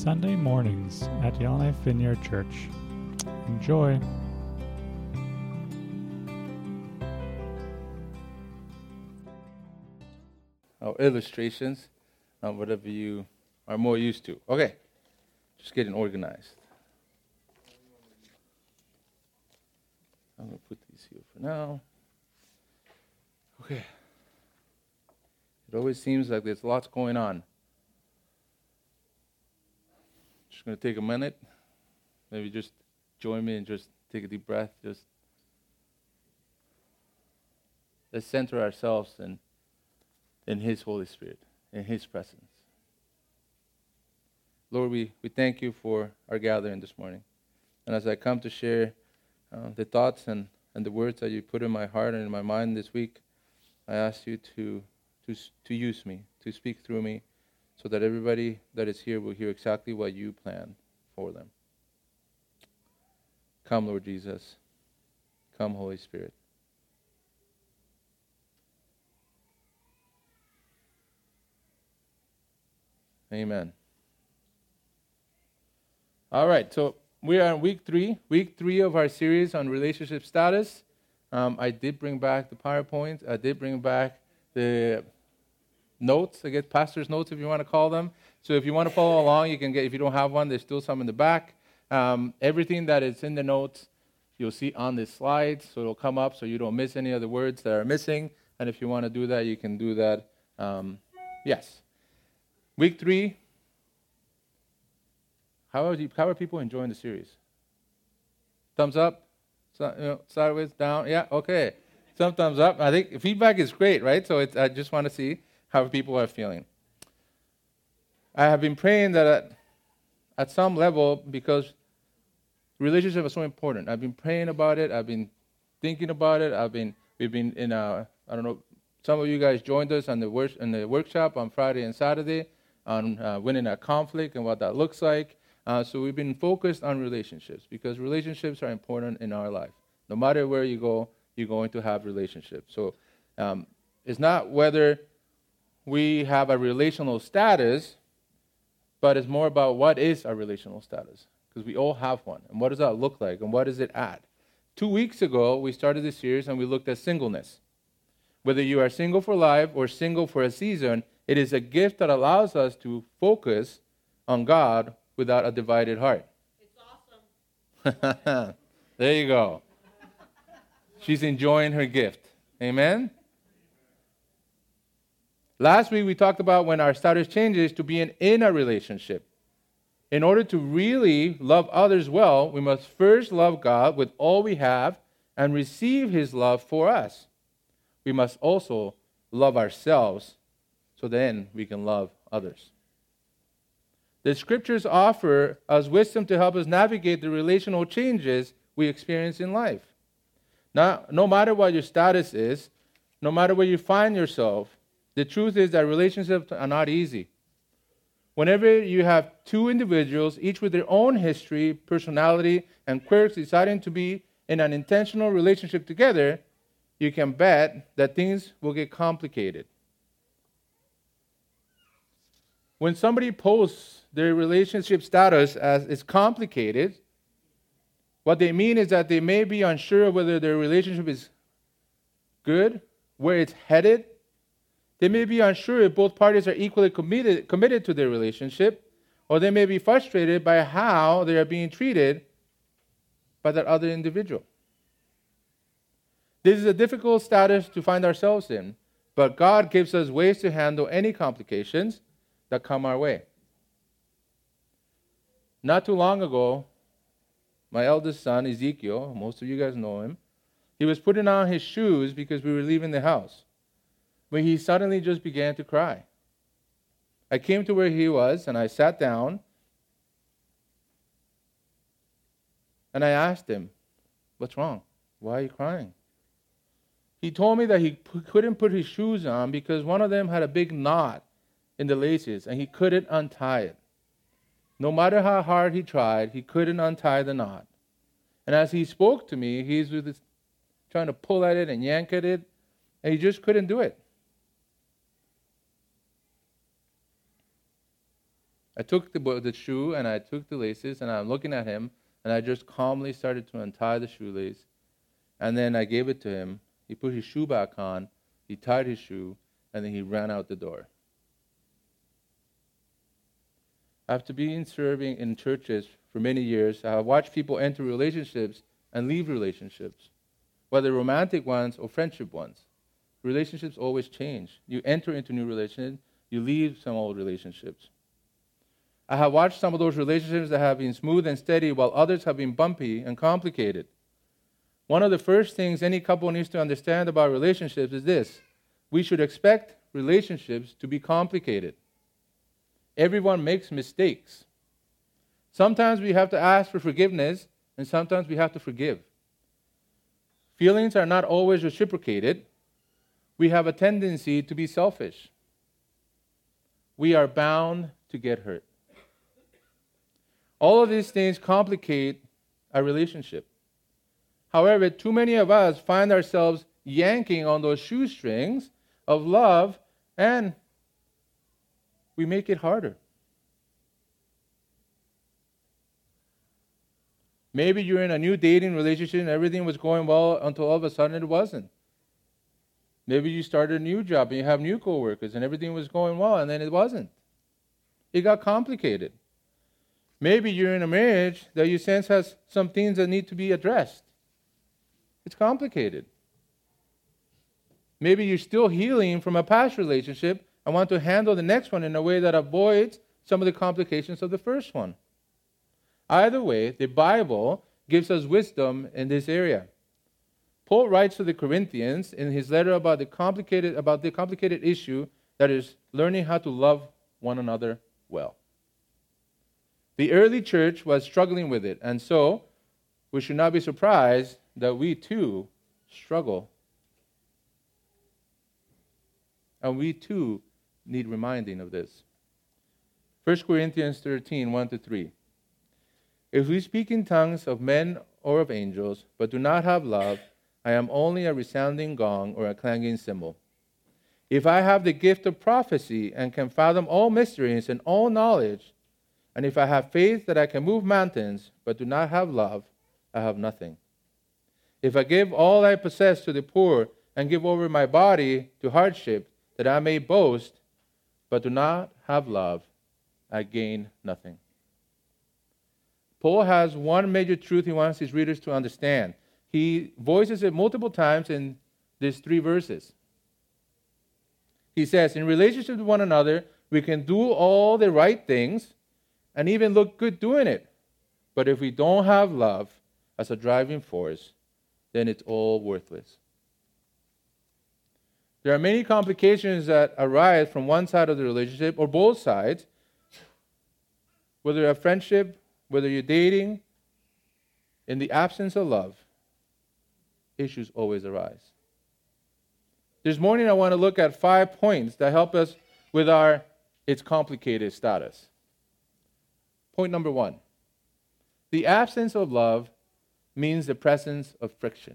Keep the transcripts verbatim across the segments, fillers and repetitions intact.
Sunday mornings at Yellowknife Vineyard Church. Enjoy. Or illustrations, uh, whatever you are more used to. Okay, just getting organized. I'm going to put these here for now. Okay. It always seems like there's lots going on. Just going to take a minute. Maybe just join me and just take a deep breath. Just let's center ourselves in, in His Holy Spirit, in His presence. Lord, we, we thank you for our gathering this morning. And as I come to share uh, the thoughts and, and the words that you put in my heart and in my mind this week, I ask you to, to, to use me, to speak through me, so that everybody that is here will hear exactly what you plan for them. Come, Lord Jesus. Come, Holy Spirit. Amen. All right, so we are in week three, week three of our series on relationship status. Um, I did bring back the PowerPoint. I did bring back the notes, I guess pastor's notes if you want to call them. So if you want to follow along, you can get, if you don't have one, there's still some in the back. Um, everything that is in the notes, you'll see on this slide, so it'll come up so you don't miss any of the words that are missing. And if you want to do that, you can do that. Um, yes. Week three. How are, you, how are people enjoying the series? Thumbs up? So, you know, sideways, down? Yeah, okay. Some thumbs up. I think feedback is great, right? So it's, I just want to see how people are feeling. I have been praying that at, at some level, because relationship is so important. I've been praying about it. I've been thinking about it. I've been we've been in a I don't know. Some of you guys joined us on the work in the workshop on Friday and Saturday on uh, winning a conflict and what that looks like. Uh, so we've been focused on relationships because relationships are important in our life. No matter where you go, you're going to have relationships. So um, it's not whether we have a relational status, but it's more about what is our relational status, because we all have one. And what does that look like, and what does it add? Two weeks ago, we started this series, and we looked at singleness. Whether you are single for life or single for a season, it is a gift that allows us to focus on God without a divided heart. It's awesome. There you go. She's enjoying her gift. Amen? Last week, we talked about when our status changes to being in a relationship. In order to really love others well, we must first love God with all we have and receive His love for us. We must also love ourselves so then we can love others. The Scriptures offer us wisdom to help us navigate the relational changes we experience in life. Now, no matter what your status is, no matter where you find yourself, the truth is that relationships are not easy. Whenever you have two individuals, each with their own history, personality, and quirks, deciding to be in an intentional relationship together, you can bet that things will get complicated. When somebody posts their relationship status as it's complicated, what they mean is that they may be unsure whether their relationship is good, where it's headed. They may be unsure if both parties are equally committed, committed to their relationship, or they may be frustrated by how they are being treated by that other individual. This is a difficult status to find ourselves in, but God gives us ways to handle any complications that come our way. Not too long ago, my eldest son, Ezekiel, most of you guys know him, he was putting on his shoes because we were leaving the house, when he suddenly just began to cry. I came to where he was, and I sat down, and I asked him, "What's wrong? Why are you crying?" He told me that he p- couldn't put his shoes on because one of them had a big knot in the laces, and he couldn't untie it. No matter how hard he tried, he couldn't untie the knot. And as he spoke to me, he's with his, trying to pull at it and yank at it, and he just couldn't do it. I took the, the shoe and I took the laces and I'm looking at him and I just calmly started to untie the shoelace. And then I gave it to him. He put his shoe back on. He tied his shoe and then he ran out the door. After being serving in churches for many years, I have watched people enter relationships and leave relationships, whether romantic ones or friendship ones. Relationships always change. You enter into new relationships, you leave some old relationships. I have watched some of those relationships that have been smooth and steady while others have been bumpy and complicated. One of the first things any couple needs to understand about relationships is this: we should expect relationships to be complicated. Everyone makes mistakes. Sometimes we have to ask for forgiveness, and sometimes we have to forgive. Feelings are not always reciprocated. We have a tendency to be selfish. We are bound to get hurt. All of these things complicate a relationship. However, too many of us find ourselves yanking on those shoestrings of love, and we make it harder. Maybe you're in a new dating relationship and everything was going well until all of a sudden it wasn't. Maybe you started a new job and you have new coworkers and everything was going well and then it wasn't. It got complicated. Maybe you're in a marriage that you sense has some things that need to be addressed. It's complicated. Maybe you're still healing from a past relationship and want to handle the next one in a way that avoids some of the complications of the first one. Either way, the Bible gives us wisdom in this area. Paul writes to the Corinthians in his letter about the complicated about the complicated issue that is learning how to love one another well. The early church was struggling with it, and so we should not be surprised that we too struggle. And we too need reminding of this. First Corinthians thirteen, one to three. If we speak in tongues of men or of angels, but do not have love, I am only a resounding gong or a clanging cymbal. If I have the gift of prophecy and can fathom all mysteries and all knowledge, and if I have faith that I can move mountains, but do not have love, I have nothing. If I give all I possess to the poor and give over my body to hardship, that I may boast, but do not have love, I gain nothing. Paul has one major truth he wants his readers to understand. He voices it multiple times in these three verses. He says, in relationship to one another, we can do all the right things and even look good doing it. But if we don't have love as a driving force, then it's all worthless. There are many complications that arise from one side of the relationship or both sides, whether a friendship, whether you're dating. In the absence of love, issues always arise. This morning I want to look at five points that help us with our it's complicated status. Point number one. The absence of love means the presence of friction.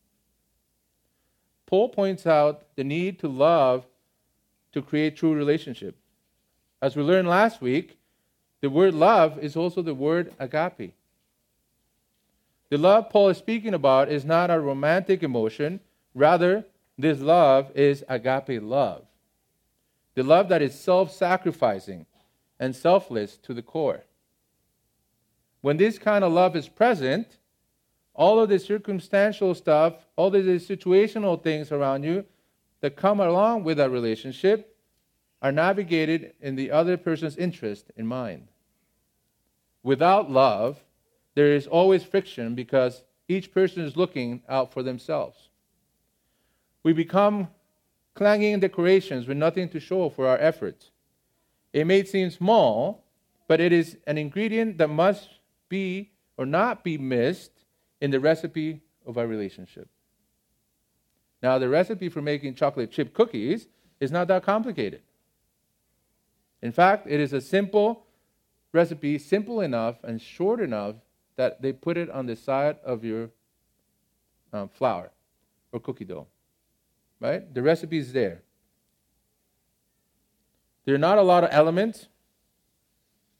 Paul points out the need to love to create true relationship. As we learned last week, the word love is also the word agape. The love Paul is speaking about is not a romantic emotion. Rather, this love is agape love. The love that is self-sacrificing and selfless to the core. When this kind of love is present, all of the circumstantial stuff, all of the situational things around you that come along with that relationship are navigated in the other person's interest in mind. Without love, there is always friction because each person is looking out for themselves. We become clanging decorations with nothing to show for our efforts. It may seem small, but it is an ingredient that must be or not be missed in the recipe of our relationship. Now, the recipe for making chocolate chip cookies is not that complicated. In fact, it is a simple recipe, simple enough and short enough that they put it on the side of your um, flour or cookie dough. Right? The recipe is there. There are not a lot of elements.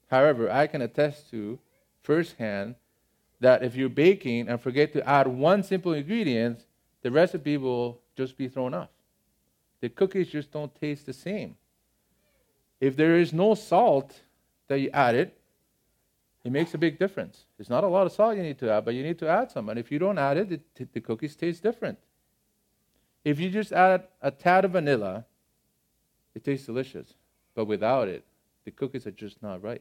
However, I can attest to firsthand that if you're baking and forget to add one simple ingredient, the recipe will just be thrown off. The cookies just don't taste the same. If there is no salt that you added, it makes a big difference. It's not a lot of salt you need to add, but you need to add some. And if you don't add it, it t- the cookies taste different. If you just add a tad of vanilla, it tastes delicious. But without it, the cookies are just not right.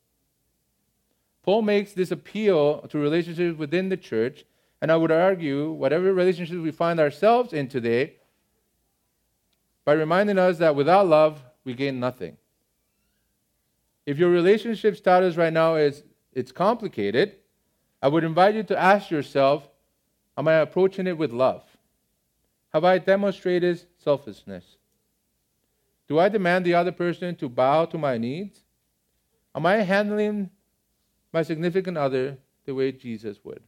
Paul makes this appeal to relationships within the church, and I would argue whatever relationships we find ourselves in today, by reminding us that without love, we gain nothing. If your relationship status right now is it's complicated, I would invite you to ask yourself, am I approaching it with love? Have I demonstrated selflessness? Do I demand the other person to bow to my needs? Am I handling my significant other the way Jesus would?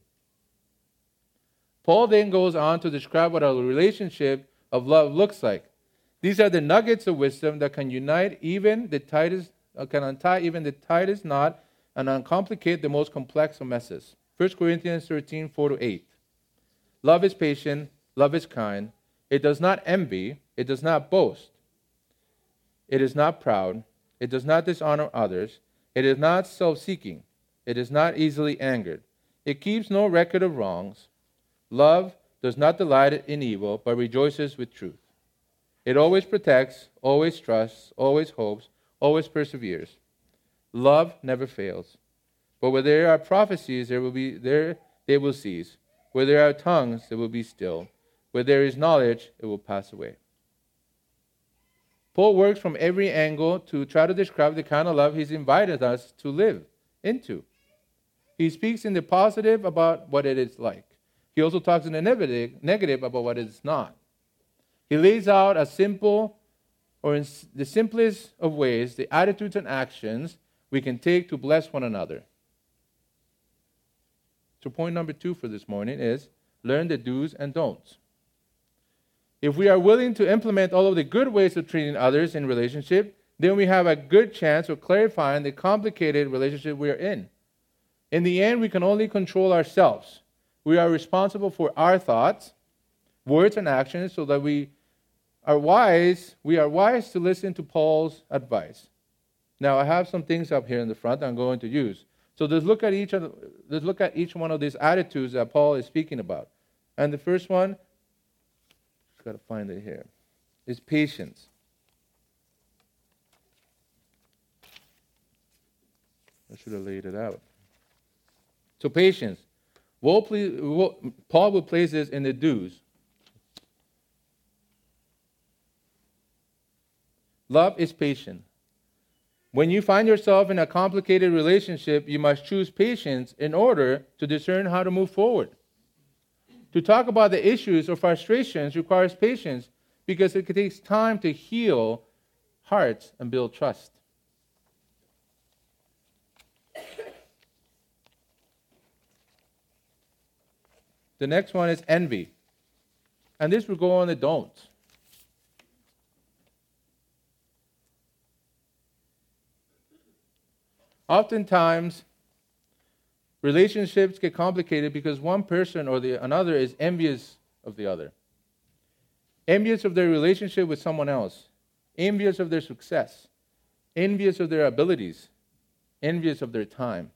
Paul then goes on to describe what a relationship of love looks like. These are the nuggets of wisdom that can unite even the tightest, uh, can untie even the tightest knot and uncomplicate the most complex of messes. First Corinthians thirteen, four to eight. Love is patient, love is kind. It does not envy, it does not boast. It is not proud, it does not dishonor others, it is not self-seeking, it is not easily angered. It keeps no record of wrongs. Love does not delight in evil, but rejoices with truth. It always protects, always trusts, always hopes, always perseveres. Love never fails. But where there are prophecies, there will be there they will cease. Where there are tongues, they will be still. Where there is knowledge, it will pass away. Paul works from every angle to try to describe the kind of love he's invited us to live into. He speaks in the positive about what it is like. He also talks in the negative about what it is not. He lays out a simple, or in the simplest of ways, the attitudes and actions we can take to bless one another. So point number two for this morning is learn the do's and don'ts. If we are willing to implement all of the good ways of treating others in relationship, then we have a good chance of clarifying the complicated relationship we are in. In the end, we can only control ourselves. We are responsible for our thoughts, words, and actions so that we are wise. We are wise to listen to Paul's advice. Now, I have some things up here in the front I'm going to use. So let's look at each of the, let's look at each one of these attitudes that Paul is speaking about. And the first one, just got to find it here, is patience. I should have laid it out. So patience. We'll please, we'll, Paul will place this in the do's. Love is patient. When you find yourself in a complicated relationship, you must choose patience in order to discern how to move forward. To talk about the issues or frustrations requires patience because it takes time to heal hearts and build trust. The next one is envy. And this will go on the don'ts. Oftentimes, relationships get complicated because one person or the another is envious of the other. Envious of their relationship with someone else. Envious of their success. Envious of their abilities. Envious of their time.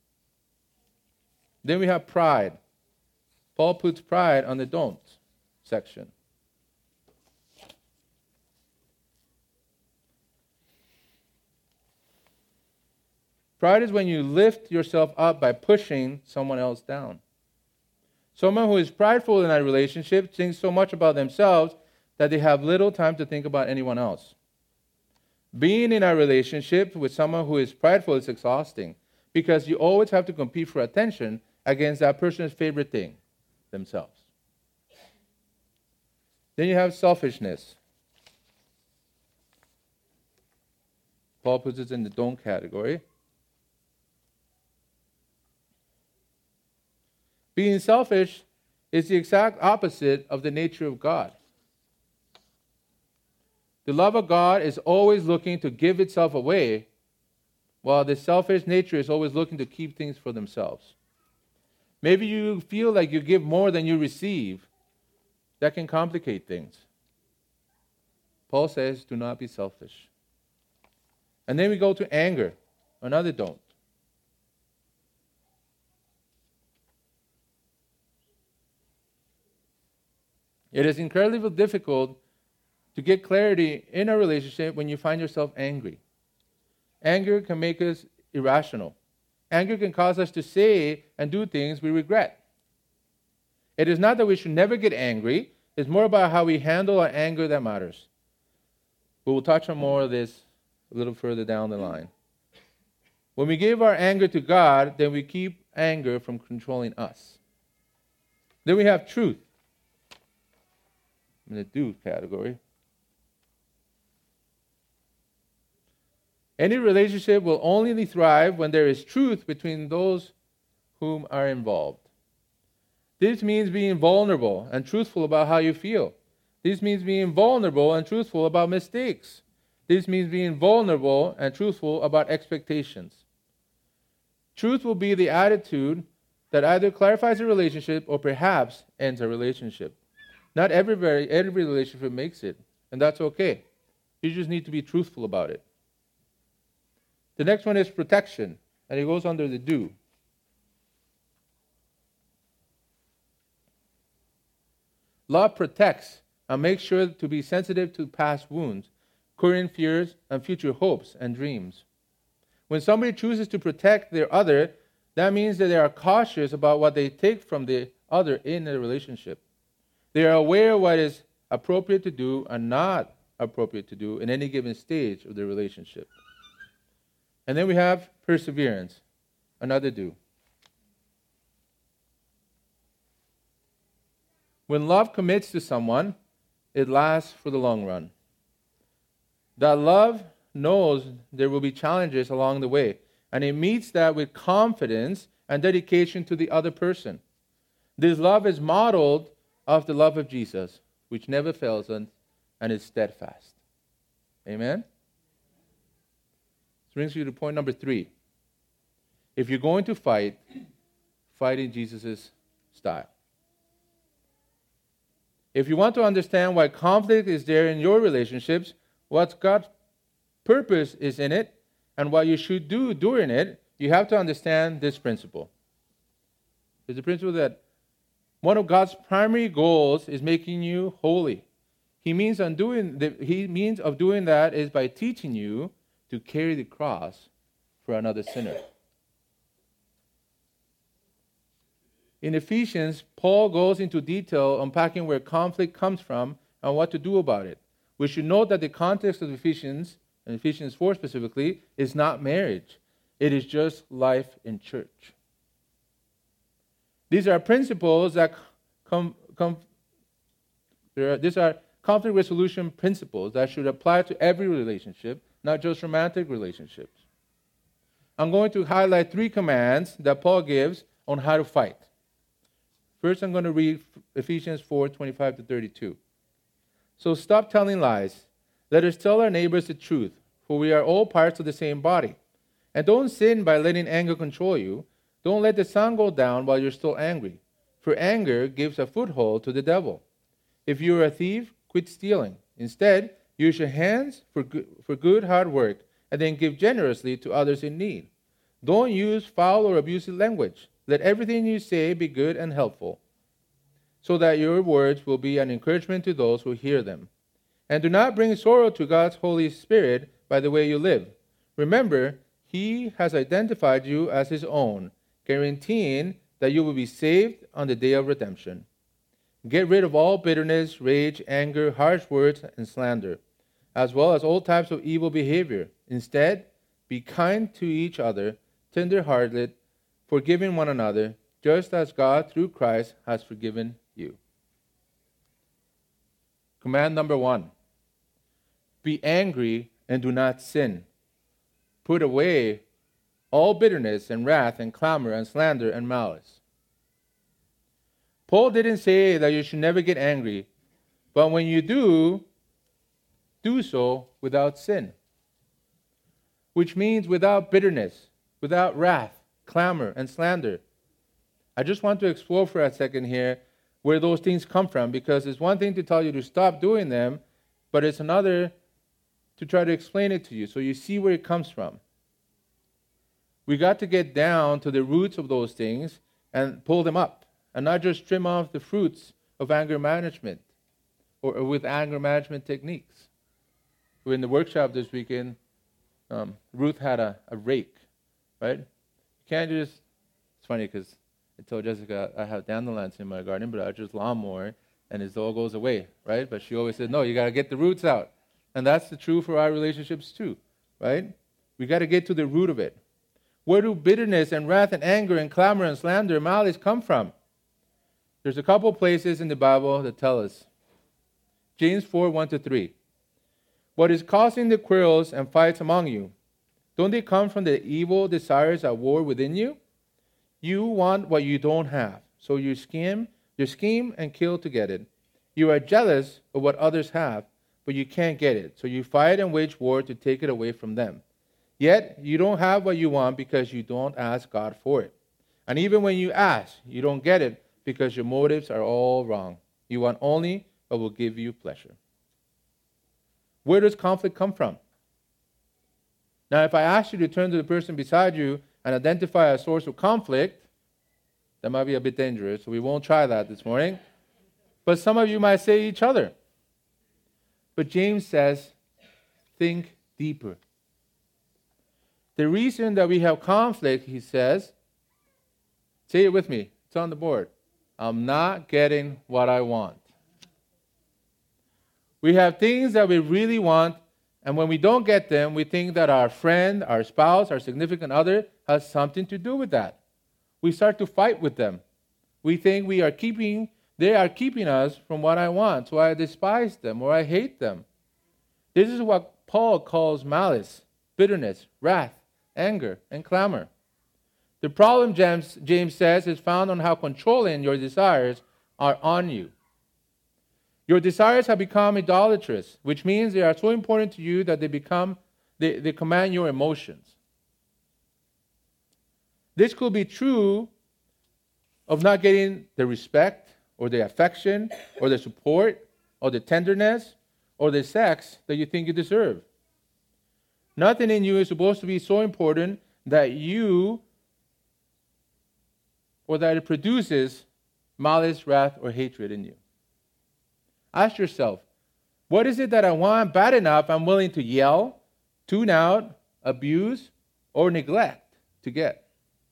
Then we have pride. Paul puts pride on the don'ts section. Pride is when you lift yourself up by pushing someone else down. Someone who is prideful in that relationship thinks so much about themselves that they have little time to think about anyone else. Being in a relationship with someone who is prideful is exhausting because you always have to compete for attention against that person's favorite thing, themselves. Then you have selfishness. Paul puts it in the don't category. Being selfish is the exact opposite of the nature of God. The love of God is always looking to give itself away while the selfish nature is always looking to keep things for themselves. Maybe you feel like you give more than you receive. That can complicate things. Paul says, do not be selfish. And then we go to anger, another don't. It is incredibly difficult to get clarity in a relationship when you find yourself angry. Anger can make us irrational. Anger can cause us to say and do things we regret. It is not that we should never get angry. It's more about how we handle our anger that matters. We will touch on more of this a little further down the line. When we give our anger to God, then we keep anger from controlling us. Then we have truth in the do category. Any relationship will only thrive when there is truth between those whom are involved. This means being vulnerable and truthful about how you feel. This means being vulnerable and truthful about mistakes. This means being vulnerable and truthful about expectations. Truth will be the attitude that either clarifies a relationship or perhaps ends a relationship. Not every, every relationship makes it, and that's okay. You just need to be truthful about it. The next one is protection, and it goes under the do. Love protects and makes sure to be sensitive to past wounds, current fears, and future hopes and dreams. When somebody chooses to protect their other, that means that they are cautious about what they take from the other in a relationship. They are aware of what is appropriate to do and not appropriate to do in any given stage of the relationship. And then we have perseverance, another do. When love commits to someone, it lasts for the long run. That love knows there will be challenges along the way, and it meets that with confidence and dedication to the other person. This love is modeled of the love of Jesus, which never fails and is steadfast. Amen? This brings you to point number three. If you're going to fight, fight in Jesus' style. If you want to understand why conflict is there in your relationships, what God's purpose is in it, and what you should do during it, you have to understand this principle. It's the principle that one of God's primary goals is making you holy. He means on doing the, he means of doing that is by teaching you to carry the cross for another sinner. In Ephesians, Paul goes into detail unpacking where conflict comes from and what to do about it. We should note that the context of Ephesians, and Ephesians four specifically, is not marriage. It is just life in church. These are principles that come, come there are, these are conflict resolution principles that should apply to every relationship, not just romantic relationships. I'm going to highlight three commands that Paul gives on how to fight. First, I'm going to read Ephesians four, twenty-five to thirty-two. So stop telling lies. Let us tell our neighbors the truth, for we are all parts of the same body. And don't sin by letting anger control you. Don't let the sun go down while you're still angry, for anger gives a foothold to the devil. If you are a thief, quit stealing. Instead, use your hands for good, for good hard work, and then give generously to others in need. Don't use foul or abusive language. Let everything you say be good and helpful, so that your words will be an encouragement to those who hear them. And do not bring sorrow to God's Holy Spirit by the way you live. Remember, He has identified you as His own, guaranteeing that you will be saved on the day of redemption. Get rid of all bitterness, rage, anger, harsh words, and slander, as well as all types of evil behavior. Instead, be kind to each other, tender-hearted, forgiving one another, just as God, through Christ, has forgiven you. Command number one, be angry and do not sin. Put away all bitterness and wrath and clamor and slander and malice. Paul didn't say that you should never get angry, but when you do, do so without sin. which means without bitterness, without wrath, clamor, and slander. I just want to explore for a second here where those things come from, because it's one thing to tell you to stop doing them, but it's another to try to explain it to you so you see where it comes from. We got to get down to the roots of those things and pull them up, and not just trim off the fruits of anger management or, or with anger management techniques. In the workshop this weekend, um, Ruth had a, a rake, right? You can't just, it's funny because I told Jessica I have dandelions in my garden, but I just lawnmower and it all goes away, right? But she always said, no, you got to get the roots out. And that's the true for our relationships too, right? We got to get to the root of it. Where do bitterness and wrath and anger and clamor and slander and malice come from? There's a couple places in the Bible that tell us. James four, one to three. What is causing the quarrels and fights among you? Don't they come from the evil desires at war within you? You want what you don't have, so you scheme, you scheme and kill to get it. You are jealous of what others have, but you can't get it, so you fight and wage war to take it away from them. Yet you don't have what you want because you don't ask God for it. And even when you ask, you don't get it because your motives are all wrong. You want only what will give you pleasure. Where does conflict come from? Now, if I ask you to turn to the person beside you and identify a source of conflict, that might be a bit dangerous, so we won't try that this morning. But some of you might say each other. But James says, think deeper. The reason that we have conflict, he says, say it with me, it's on the board. I'm not getting what I want. We have things that we really want, and when we don't get them, we think that our friend, our spouse, our significant other has something to do with that. We start to fight with them. We think we are keeping, they are keeping us from what I want, so I despise them or I hate them. This is what Paul calls malice, bitterness, wrath, anger, and clamor. The problem, James, James says, is found on how controlling your desires are on you. Your desires have become idolatrous, which means they are so important to you that they become they, they command your emotions. This could be true of not getting the respect or the affection or the support or the tenderness or the sex that you think you deserve. Nothing in you is supposed to be so important that you or that it produces malice, wrath, or hatred in you. Ask yourself, what is it that I want bad enough I'm willing to yell, tune out, abuse, or neglect to get?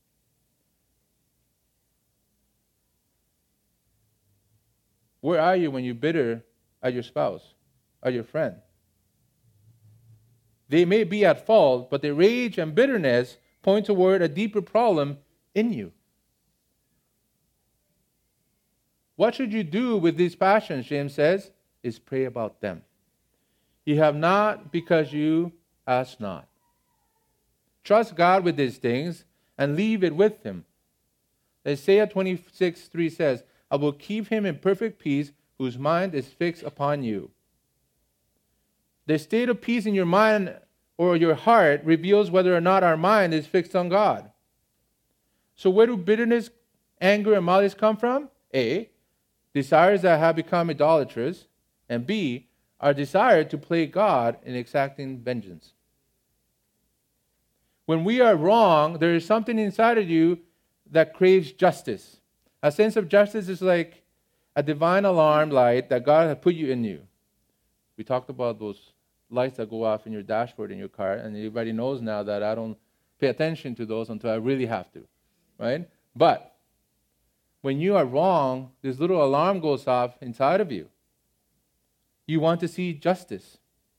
Where are you when you're bitter at your spouse, at your friend? They may be at fault, but the rage and bitterness point toward a deeper problem in you. What should you do with these passions, James says, is pray about them. You have not because you ask not. Trust God with these things and leave it with Him. Isaiah twenty-six three says, I will keep him in perfect peace whose mind is fixed upon you. The state of peace in your mind or your heart reveals whether or not our mind is fixed on God. So where do bitterness, anger, and malice come from? A, desires that have become idolatrous, and B, our desire to play God in exacting vengeance. When we are wrong, there is something inside of you that craves justice. A sense of justice is like a divine alarm light that God has put you in you. We talked about those lights that go off in your dashboard in your car, and everybody knows now that I don't pay attention to those until I really have to, right? But when you are wrong, this little alarm goes off inside of you. You want to see justice,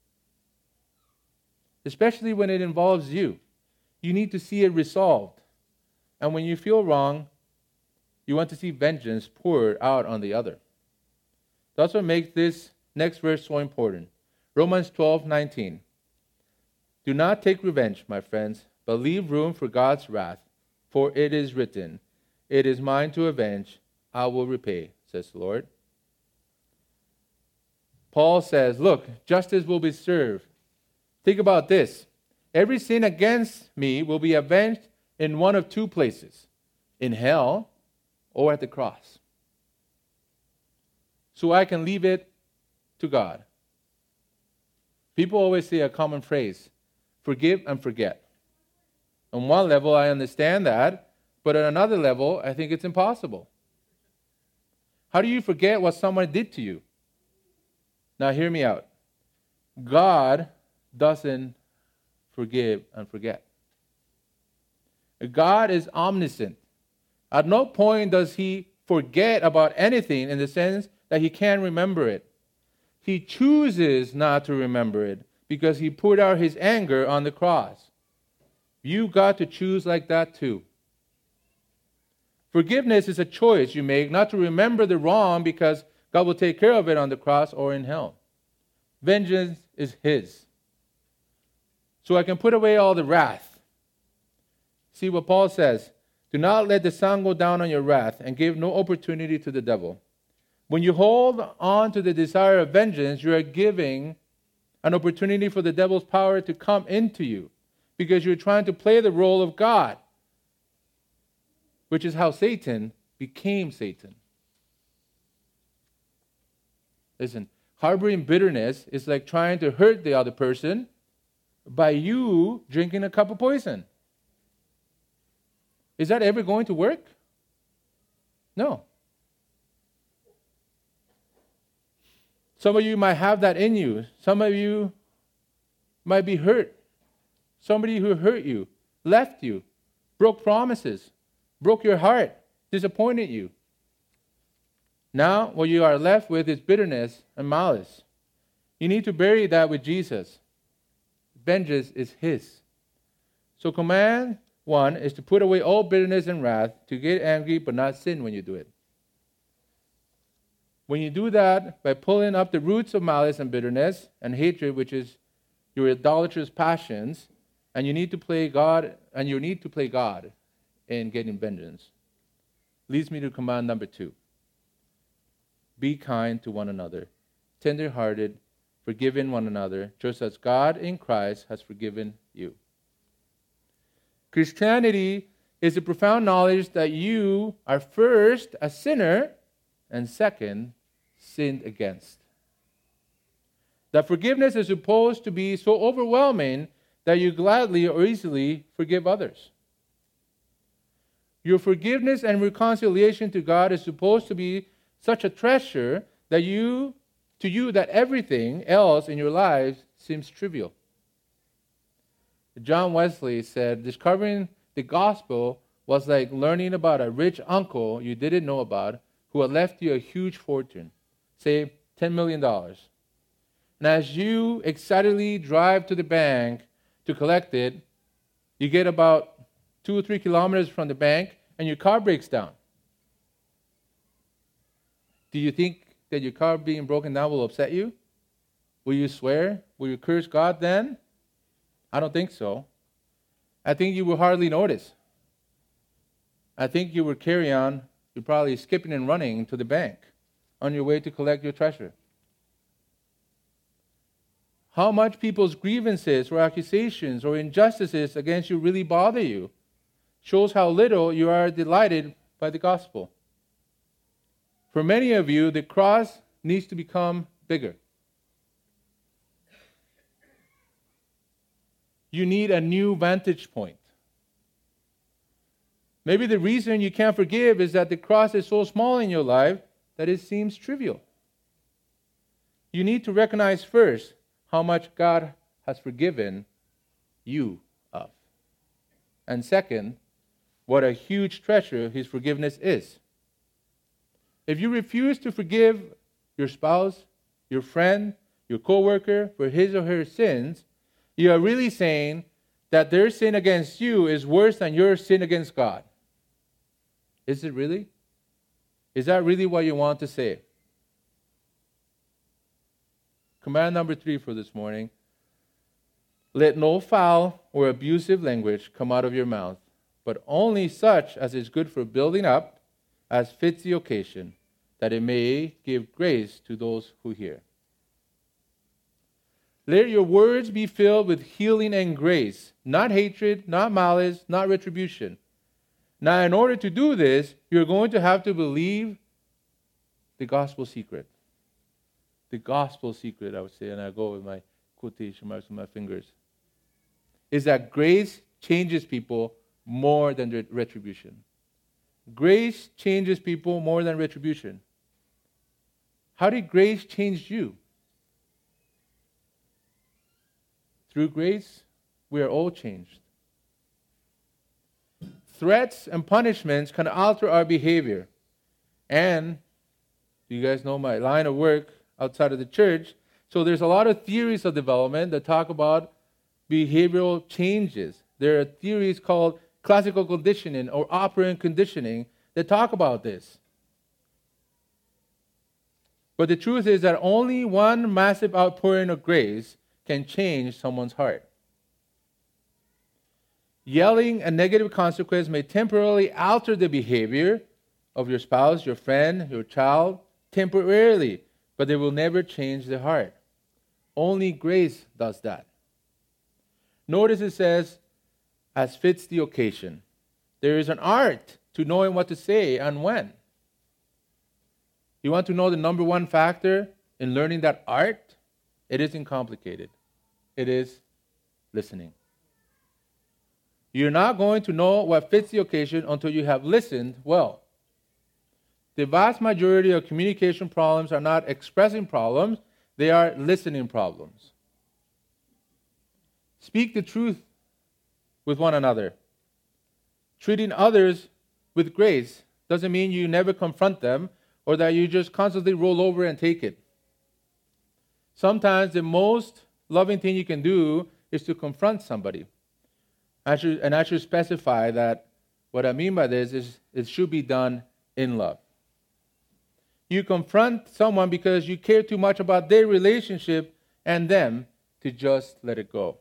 especially when it involves you. You need to see it resolved. And when you feel wrong, you want to see vengeance poured out on the other. That's what makes this next verse so important. Romans twelve nineteen. Do not take revenge, my friends, but leave room for God's wrath, for it is written, it is mine to avenge, I will repay, says the Lord. Paul says, look, justice will be served. Think about this. every sin against me will be avenged in one of two places, in hell or at the cross. So I can leave it to God. People always say a common phrase, forgive and forget. On one level, I understand that, but on another level, I think it's impossible. How do you forget what someone did to you? Now, hear me out. God doesn't forgive and forget. God is omniscient. At no point does he forget about anything in the sense that he can't remember it. He chooses not to remember it because he poured out his anger on the cross. You got to choose like that too. Forgiveness is a choice you make not to remember the wrong because God will take care of it on the cross or in hell. Vengeance is his. So I can put away all the wrath. See what Paul says. Do not let the sun go down on your wrath and give no opportunity to the devil. When you hold on to the desire of vengeance, you are giving an opportunity for the devil's power to come into you because you're trying to play the role of God, which is how Satan became Satan. Listen, harboring bitterness is like trying to hurt the other person by you drinking a cup of poison. Is that ever going to work? No. Some of you might have that in you. Some of you might be hurt. Somebody who hurt you, left you, broke promises, broke your heart, disappointed you. Now, what you are left with is bitterness and malice. You need to bury that with Jesus. Vengeance is his. So command one is to put away all bitterness and wrath, to get angry but not sin when you do it. When you do that by pulling up the roots of malice and bitterness and hatred, which is your idolatrous passions, and you need to play God, and you need to play God in getting vengeance, leads me to command number two. Be kind to one another, tender-hearted, forgiving one another, just as God in Christ has forgiven you. Christianity is a profound knowledge that you are first a sinner and second, sinned against. That forgiveness is supposed to be so overwhelming that you gladly or easily forgive others. Your forgiveness and reconciliation to God is supposed to be such a treasure that you, to you, that everything else in your lives seems trivial. John Wesley said, discovering the gospel was like learning about a rich uncle you didn't know about who had left you a huge fortune, say ten million dollars. And as you excitedly drive to the bank to collect it, you get about two or three kilometers from the bank and your car breaks down. Do you think that your car being broken down will upset you? Will you swear? Will you curse God then? I don't think so. I think you will hardly notice. I think you will carry on. You're probably skipping and running to the bank on your way to collect your treasure. How much people's grievances or accusations or injustices against you really bother you shows how little you are delighted by the gospel. For many of you, the cross needs to become bigger. You need a new vantage point. Maybe the reason you can't forgive is that the cross is so small in your life that it seems trivial. You need to recognize first how much God has forgiven you of. And second, what a huge treasure his forgiveness is. If you refuse to forgive your spouse, your friend, your coworker for his or her sins, you are really saying that their sin against you is worse than your sin against God. Is it really? Is that really what you want to say? Command number three for this morning. Let no foul or abusive language come out of your mouth, but only such as is good for building up, as fits the occasion, that it may give grace to those who hear. Let your words be filled with healing and grace, not hatred, not malice, not retribution. Now, in order to do this, you're going to have to believe the gospel secret. The gospel secret, I would say, and I go with my quotation marks with my fingers, is that grace changes people more than retribution. Grace changes people more than retribution. How did grace change you? Through grace, we are all changed. Threats and punishments can alter our behavior. And you guys know my line of work outside of the church. So there's a lot of theories of development that talk about behavioral changes. There are theories called classical conditioning or operant conditioning that talk about this. But the truth is that only one massive outpouring of grace can change someone's heart. Yelling a negative consequence may temporarily alter the behavior of your spouse, your friend, your child, temporarily, but they will never change the heart. Only grace does that. Notice it says, as fits the occasion. There is an art to knowing what to say and when. You want to know the number one factor in learning that art? It isn't complicated. It is listening. You're not going to know what fits the occasion until you have listened well. The vast majority of communication problems are not expressing problems, they are listening problems. Speak the truth with one another. Treating others with grace doesn't mean you never confront them or that you just constantly roll over and take it. Sometimes the most loving thing you can do is to confront somebody. I should, and I should specify that what I mean by this is it should be done in love. You confront someone because you care too much about their relationship and them to just let it go.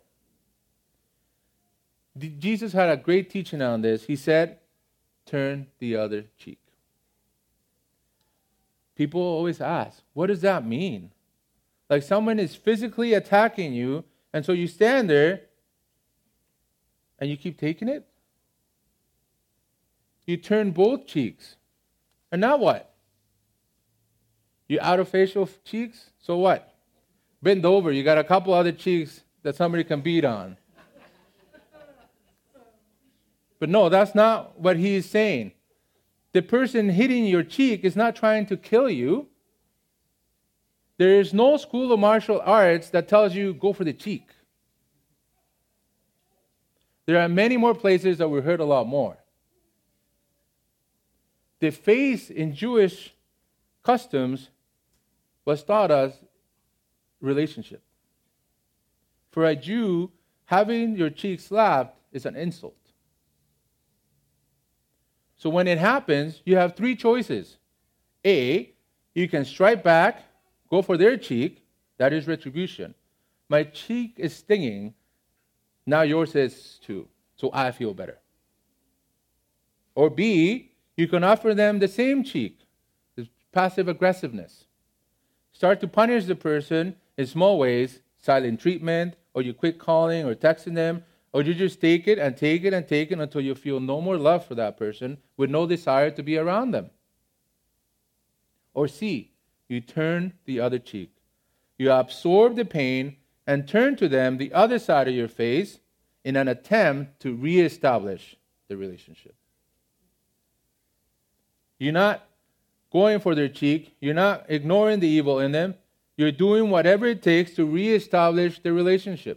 Jesus had a great teaching on this. He said, turn the other cheek. People always ask, what does that mean? Like someone is physically attacking you, and so you stand there and you keep taking it? You turn both cheeks. And now what? You out of facial cheeks? So what? Bend over. You got a couple other cheeks that somebody can beat on. But no, that's not what he is saying. The person hitting your cheek is not trying to kill you. There is no school of martial arts that tells you go for the cheek. There are many more places that we heard a lot more. The face in Jewish customs was taught as relationship. For a Jew, having your cheek slapped is an insult. So when it happens, you have three choices. A, you can strike back, go for their cheek. That is retribution. My cheek is stinging. Now yours is too. So I feel better. Or B, you can offer them the same cheek. It's passive aggressiveness. Start to punish the person in small ways, silent treatment, or you quit calling or texting them, or you just take it and take it and take it until you feel no more love for that person with no desire to be around them. Or C, you turn the other cheek. You absorb the pain and turn to them the other side of your face in an attempt to reestablish the relationship. You're not going for their cheek. You're not ignoring the evil in them. You're doing whatever it takes to reestablish the relationship.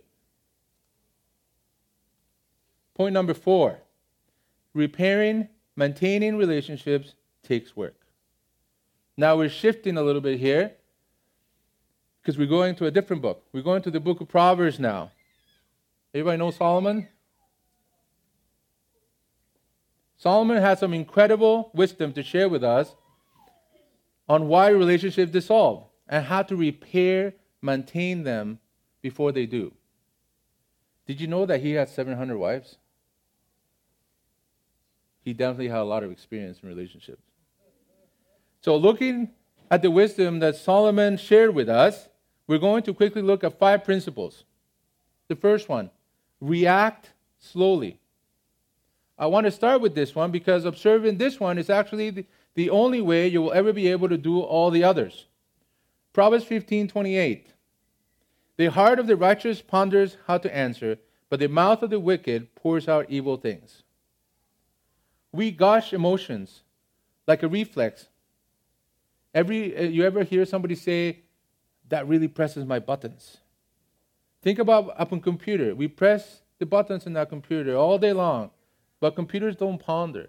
Point number four, repairing, maintaining relationships takes work. Now we're shifting a little bit here because we're going to a different book. We're going to the book of Proverbs now. Everybody know Solomon? Solomon has some incredible wisdom to share with us on why relationships dissolve and how to repair, maintain them before they do. Did you know that he had seven hundred wives? He definitely had a lot of experience in relationships. So looking at the wisdom that Solomon shared with us, we're going to quickly look at five principles. The first one, react slowly. I want to start with this one because observing this one is actually the, the only way you will ever be able to do all the others. Proverbs fifteen twenty-eight. The heart of the righteous ponders how to answer, but the mouth of the wicked pours out evil things. We gush emotions like a reflex. Every uh, you ever hear somebody say, that really presses my buttons? Think about up on computer. We press the buttons in that computer all day long, but computers don't ponder.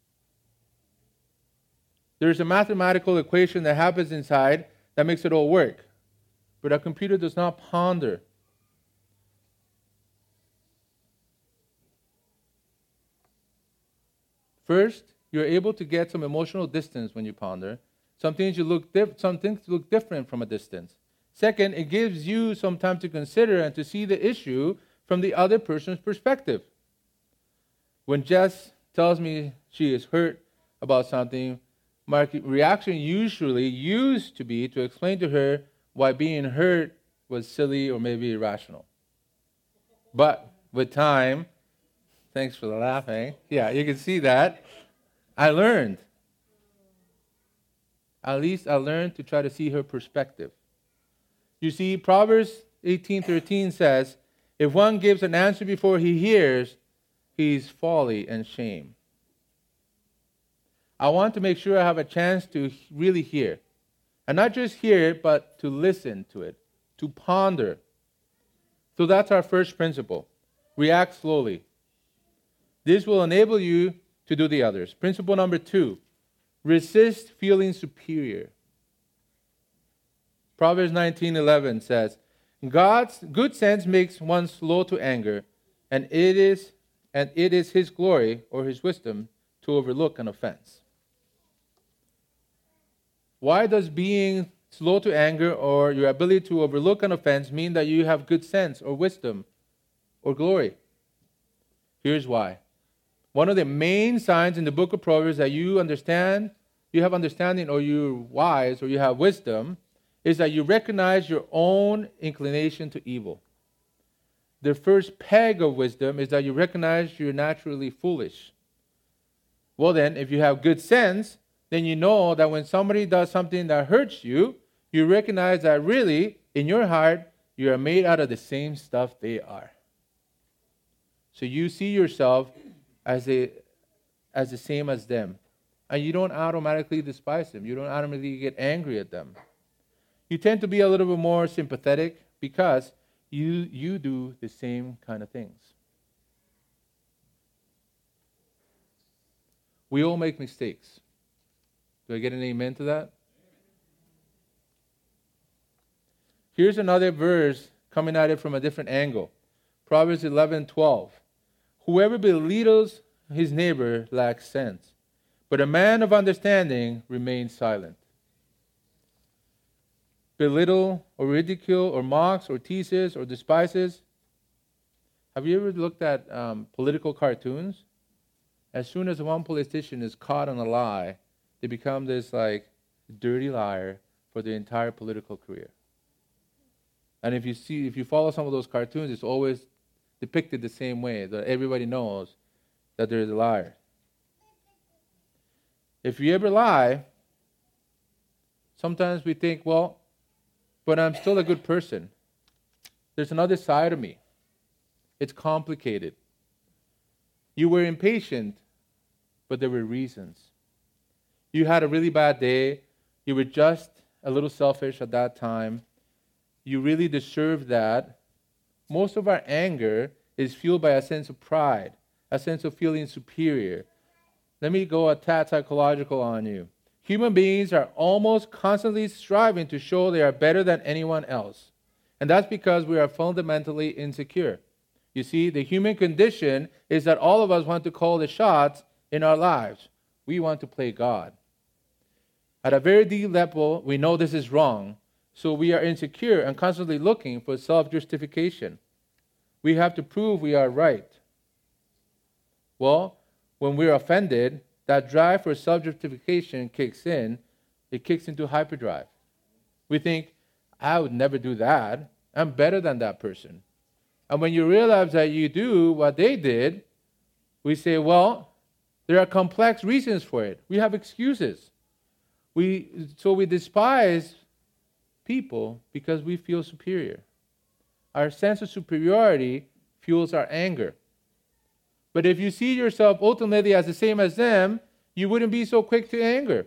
There's a mathematical equation that happens inside that makes it all work, but a computer does not ponder. First, you're able to get some emotional distance when you ponder. Some things you look dif- some things look different from a distance. Second, it gives you some time to consider and to see the issue from the other person's perspective. When Jess tells me she is hurt about something, my reaction usually used to be to explain to her why being hurt was silly or maybe irrational. But with time, thanks for the laughing. Yeah, you can see that. I learned. At least I learned to try to see her perspective. You see, Proverbs eighteen thirteen says, if one gives an answer before he hears, he's folly and shame. I want to make sure I have a chance to really hear. And not just hear it, but to listen to it, to ponder. So that's our first principle. React slowly. This will enable you to do the others. Principle number two, resist feeling superior. Proverbs nineteen eleven says, God's good sense makes one slow to anger, and it is and it is his glory or his wisdom to overlook an offense. Why does being slow to anger or your ability to overlook an offense mean that you have good sense or wisdom or glory? Here's why. One of the main signs in the book of Proverbs that you understand, you have understanding or you're wise or you have wisdom is that you recognize your own inclination to evil. The first peg of wisdom is that you recognize you're naturally foolish. Well then, if you have good sense, then you know that when somebody does something that hurts you, you recognize that really, in your heart, you are made out of the same stuff they are. So you see yourself as a as the same as them. And you don't automatically despise them. You don't automatically get angry at them. You tend to be a little bit more sympathetic because you you do the same kind of things. We all make mistakes. Do I get an amen to that? Here's another verse coming at it from a different angle. Proverbs eleven twelve. Whoever belittles his neighbor lacks sense, but a man of understanding remains silent. Belittle or ridicule or mocks or teases or despises. Have you ever looked at um, political cartoons? As soon as one politician is caught on a lie, they become this like dirty liar for their entire political career. And if you see, if you follow some of those cartoons, it's always depicted the same way, that everybody knows that they're the liar. If you ever lie, sometimes we think, well, but I'm still a good person. There's another side of me. It's complicated. You were impatient, but there were reasons. You had a really bad day. You were just a little selfish at that time. You really deserve that. Most of our anger is fueled by a sense of pride, a sense of feeling superior. Let me go a tad psychological on you. Human beings are almost constantly striving to show they are better than anyone else. And that's because we are fundamentally insecure. You see, the human condition is that all of us want to call the shots in our lives. We want to play God. At a very deep level, we know this is wrong, so we are insecure and constantly looking for self-justification. We have to prove we are right. Well, when we're offended, that drive for self-justification kicks in. It kicks into hyperdrive. We think, I would never do that. I'm better than that person. And when you realize that you do what they did, we say, well, there are complex reasons for it. We have excuses. We, so we despise people because we feel superior. Our sense of superiority fuels our anger. But if you see yourself ultimately as the same as them, you wouldn't be so quick to anger.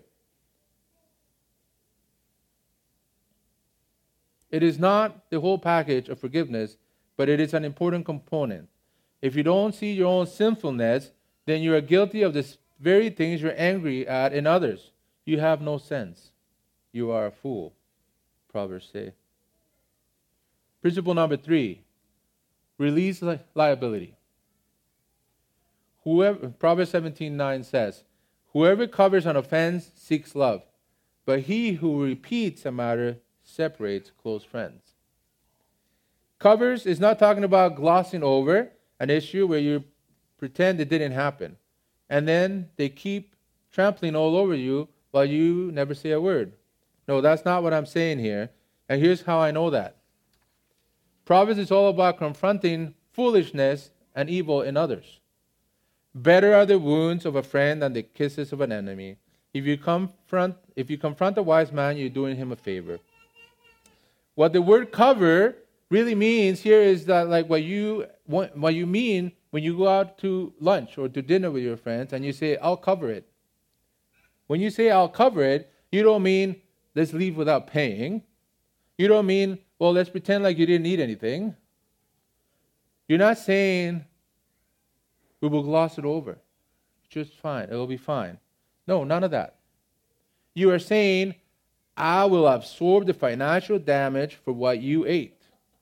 It is not the whole package of forgiveness, but it is an important component. If you don't see your own sinfulness, then you are guilty of the very things you're angry at in others. You have no sense. You are a fool, Proverbs say. Principle number three, release li- liability. Whoever, Proverbs seventeen nine says, whoever covers an offense seeks love, but he who repeats a matter separates close friends. Covers is not talking about glossing over an issue where you pretend it didn't happen, and then they keep trampling all over you while you never say a word. No, that's not what I'm saying here, and here's how I know that. Proverbs is all about confronting foolishness and evil in others. Better are the wounds of a friend than the kisses of an enemy. If you confront, if you confront a wise man, you're doing him a favor. What the word cover really means here is that, like, what you what, what you mean when you go out to lunch or to dinner with your friends and you say, I'll cover it. When you say, I'll cover it, you don't mean, let's leave without paying. You don't mean, well, let's pretend like you didn't eat anything. You're not saying, we will gloss it over. Just fine. It'll be fine. No, none of that. You are saying, I will absorb the financial damage for what you ate.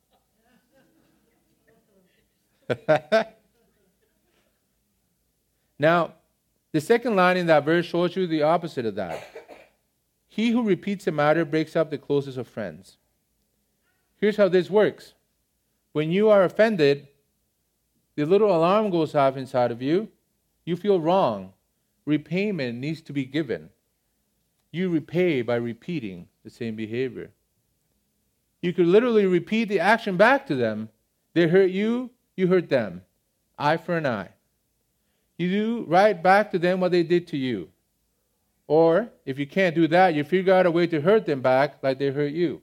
Now, the second line in that verse shows you the opposite of that. He who repeats a matter breaks up the closest of friends. Here's how this works. When you are offended, the little alarm goes off inside of you. You feel wrong. Repayment needs to be given. You repay by repeating the same behavior. You could literally repeat the action back to them. They hurt you, you hurt them. Eye for an eye. You do right back to them what they did to you. Or, if you can't do that, you figure out a way to hurt them back like they hurt you.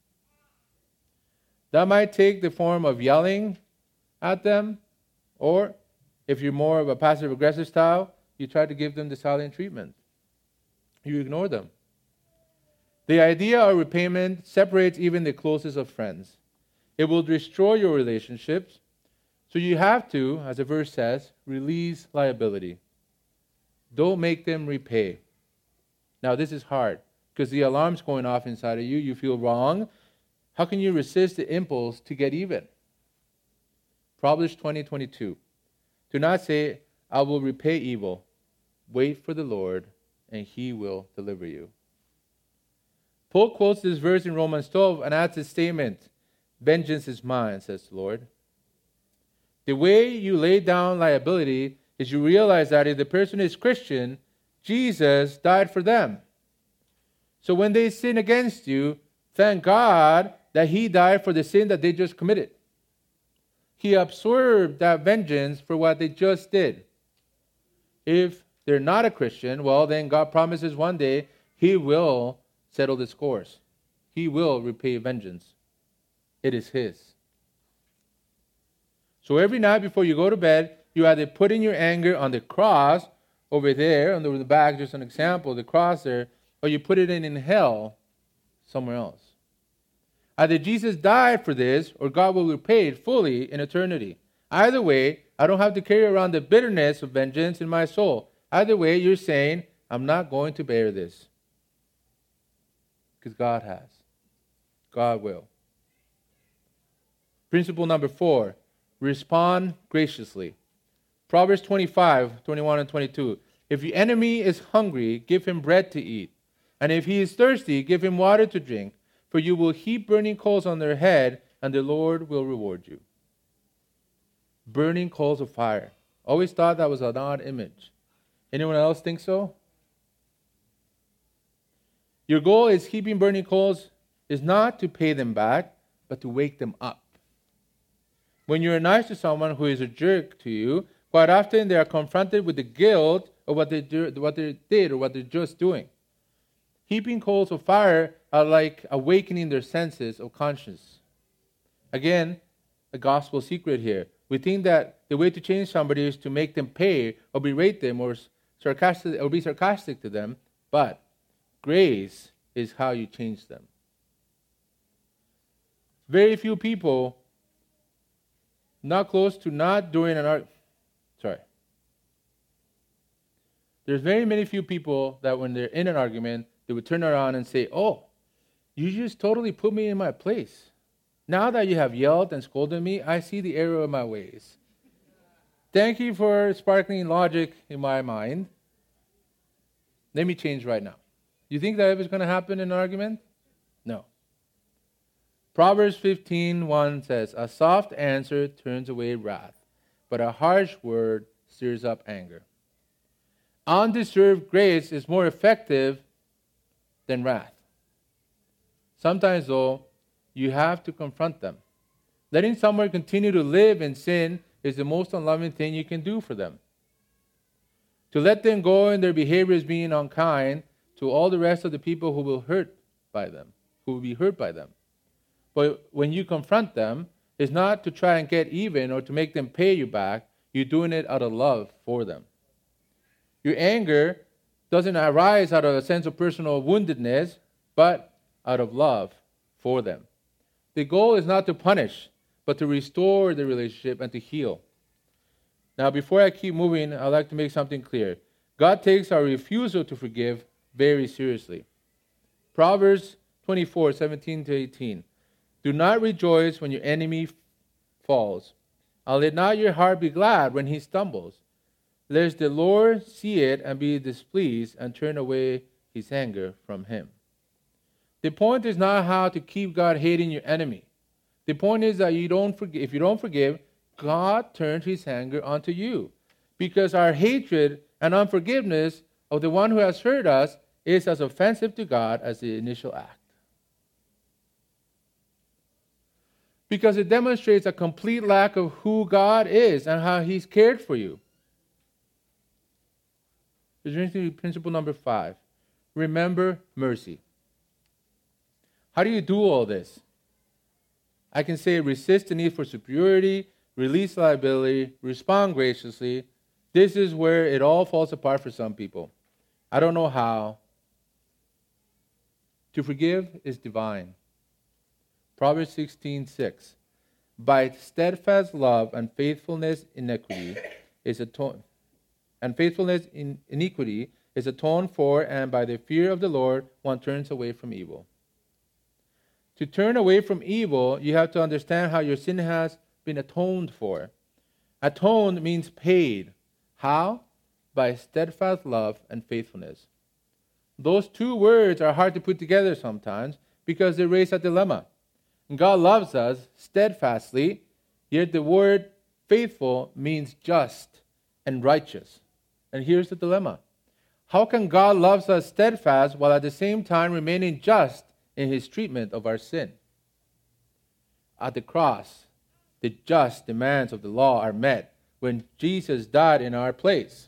That might take the form of yelling at them, or if you're more of a passive-aggressive style, you try to give them the silent treatment. You ignore them. The idea of repayment separates even the closest of friends. It will destroy your relationships. So you have to, as the verse says, release liability. Don't make them repay. Now, this is hard because the alarm's going off inside of you. You feel wrong. How can you resist the impulse to get even? Proverbs twenty twenty-two. Do not say, I will repay evil. Wait for the Lord, and he will deliver you. Paul quotes this verse in Romans twelve and adds a statement. Vengeance is mine, says the Lord. The way you lay down liability is you realize that if the person is Christian, Jesus died for them. So when they sin against you, thank God that he died for the sin that they just committed. He absorbed that vengeance for what they just did. If they're not a Christian, well, then God promises one day he will settle the scores. He will repay vengeance. It is his. So every night before you go to bed, you either put in your anger on the cross over there, on the back, just an example, the cross there, or you put it in in hell somewhere else. Either Jesus died for this, or God will repay it fully in eternity. Either way, I don't have to carry around the bitterness of vengeance in my soul. Either way, you're saying, I'm not going to bear this. Because God has. God will. Principle number four, respond graciously. Proverbs twenty-five, twenty-one and twenty-two. If your enemy is hungry, give him bread to eat. And if he is thirsty, give him water to drink. For you will heap burning coals on their head, and the Lord will reward you. Burning coals of fire. Always thought that was an odd image. Anyone else think so? Your goal is heaping burning coals is not to pay them back, but to wake them up. When you're nice to someone who is a jerk to you, quite often they are confronted with the guilt of what they, do, what they did or what they're just doing. Heaping coals of fire are like awakening their senses of conscience. Again, a gospel secret here. We think that the way to change somebody is to make them pay or berate them or sarcastic or be sarcastic to them, but grace is how you change them. Very few people, not close to not doing an art. Sorry. There's very many few people that when they're in an argument, they would turn around and say, "Oh, you just totally put me in my place. Now that you have yelled and scolded me, I see the error of my ways. Thank you for sparkling logic in my mind. Let me change right now." You think that ever is going to happen in an argument? No. Proverbs fifteen one says, "A soft answer turns away wrath, but a harsh word stirs up anger." Undeserved grace is more effective than wrath. Sometimes, though, you have to confront them. Letting someone continue to live in sin is the most unloving thing you can do for them. To let them go in their behavior as being unkind to all the rest of the people who will hurt by them, who will be hurt by them. But when you confront them, it's not to try and get even or to make them pay you back. You're doing it out of love for them. Your anger doesn't arise out of a sense of personal woundedness, but out of love for them. The goal is not to punish, but to restore the relationship and to heal. Now, before I keep moving, I'd like to make something clear. God takes our refusal to forgive very seriously. Proverbs twenty-four, seventeen to eighteen. "Do not rejoice when your enemy falls, and let not your heart be glad when he stumbles. Lest the Lord see it and be displeased and turn away his anger from him." The point is not how to keep God hating your enemy. The point is that you don't forgive. If you don't forgive, God turns his anger onto you. Because our hatred and unforgiveness of the one who has hurt us is as offensive to God as the initial act. Because it demonstrates a complete lack of who God is and how he's cared for you. Which brings me to principle number five. Remember mercy. How do you do all this? I can say resist the need for superiority, release liability, respond graciously. This is where it all falls apart for some people. I don't know how. To forgive is divine. Proverbs sixteen six. By steadfast love and faithfulness iniquity is atoned, and faithfulness in iniquity is atoned for, and by the fear of the Lord one turns away from evil. To turn away from evil, you have to understand how your sin has been atoned for. Atoned means paid. How? By steadfast love and faithfulness. Those two words are hard to put together sometimes because they raise a dilemma. God loves us steadfastly, yet the word faithful means just and righteous. And here's the dilemma. How can God love us steadfast while at the same time remaining just in his treatment of our sin? At the cross, the just demands of the law are met when Jesus died in our place.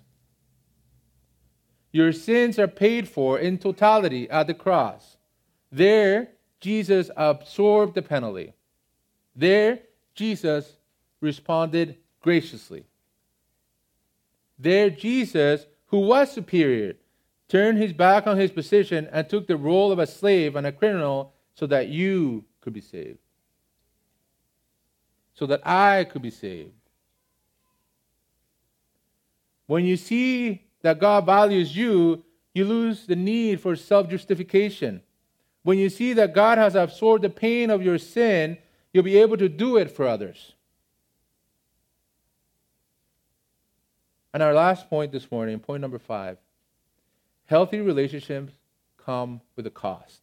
Your sins are paid for in totality at the cross. There, Jesus absorbed the penalty. There, Jesus responded graciously. There, Jesus, who was superior, turned his back on his position and took the role of a slave and a criminal so that you could be saved. So that I could be saved. When you see that God values you, you lose the need for self-justification. When you see that God has absorbed the pain of your sin, you'll be able to do it for others. And our last point this morning, point number five. Healthy relationships come with a cost.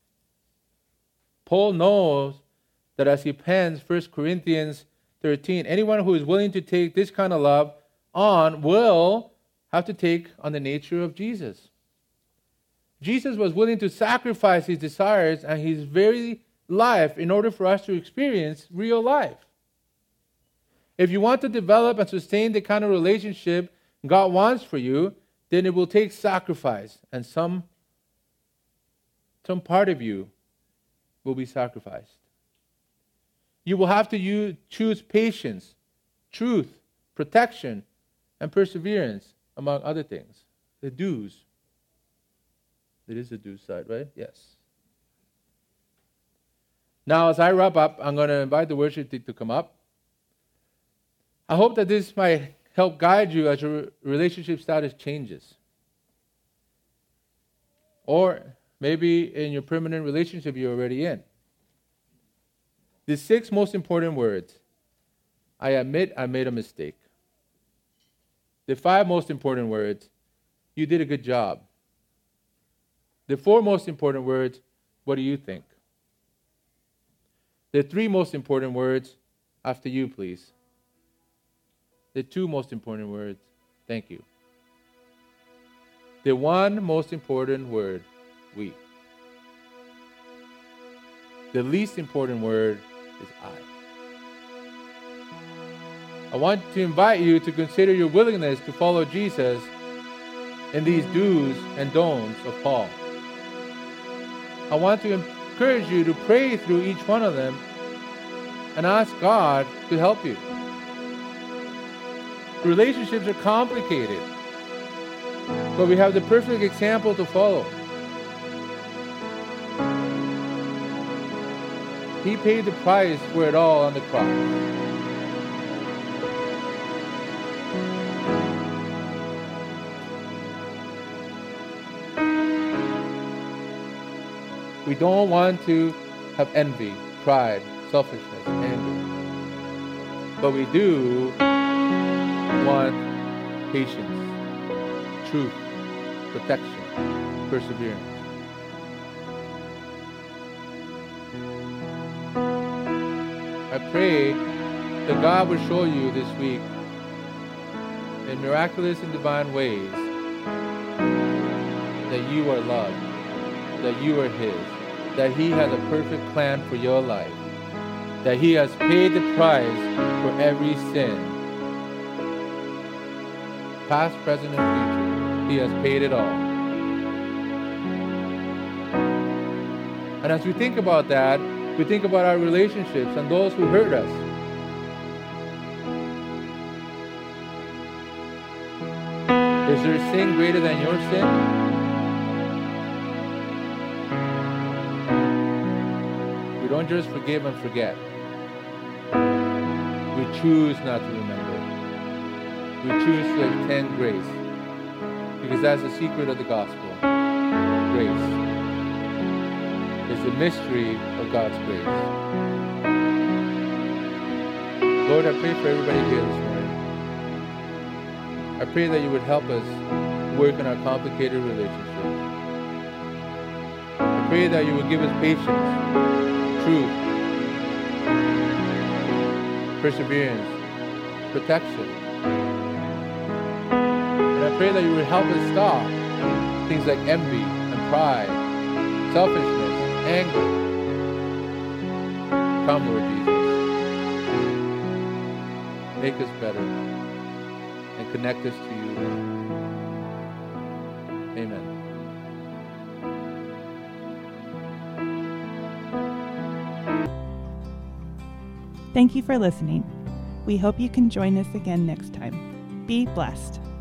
Paul knows that as he pens First Corinthians thirteen, anyone who is willing to take this kind of love on will have to take on the nature of Jesus. Jesus was willing to sacrifice his desires and his very life in order for us to experience real life. If you want to develop and sustain the kind of relationship God wants for you, then it will take sacrifice, and some, some part of you will be sacrificed. You will have to use, choose patience, truth, protection, and perseverance, among other things. The do's. It is the do side, right? Yes. Now, as I wrap up, I'm going to invite the worship team to come up. I hope that this might help guide you as your relationship status changes. Or maybe in your permanent relationship you're already in. The six most important words. I admit I made a mistake. The five most important words. You did a good job. The four most important words. What do you think? The three most important words. After you, please. The two most important words. Thank you. The one most important word. We. The least important word is I. I want to invite you to consider your willingness to follow Jesus in these do's and don'ts of Paul. I want to encourage you to pray through each one of them and ask God to help you. Relationships are complicated, but we have the perfect example to follow. He paid the price for it all on the cross. We don't want to have envy, pride, selfishness, anger. But we do want patience, truth, protection, perseverance. I pray that God will show you this week in miraculous and divine ways that you are loved, that you are His, that He has a perfect plan for your life, that He has paid the price for every sin, past, present, and future. He has paid it all. And as we think about that, we think about our relationships and those who hurt us. Is there a sin greater than your sin? We don't just forgive and forget. We choose not to remember. We choose to extend grace. Because that's the secret of the gospel. Grace. It's the mystery of God's grace. Lord, I pray for everybody here this morning. I pray that you would help us work in our complicated relationships. I pray that you would give us patience, truth, perseverance, protection. And I pray that you would help us stop things like envy and pride, selfishness, anger. Come, Lord Jesus. Make us better and connect us to you. Amen. Thank you for listening. We hope you can join us again next time. Be blessed.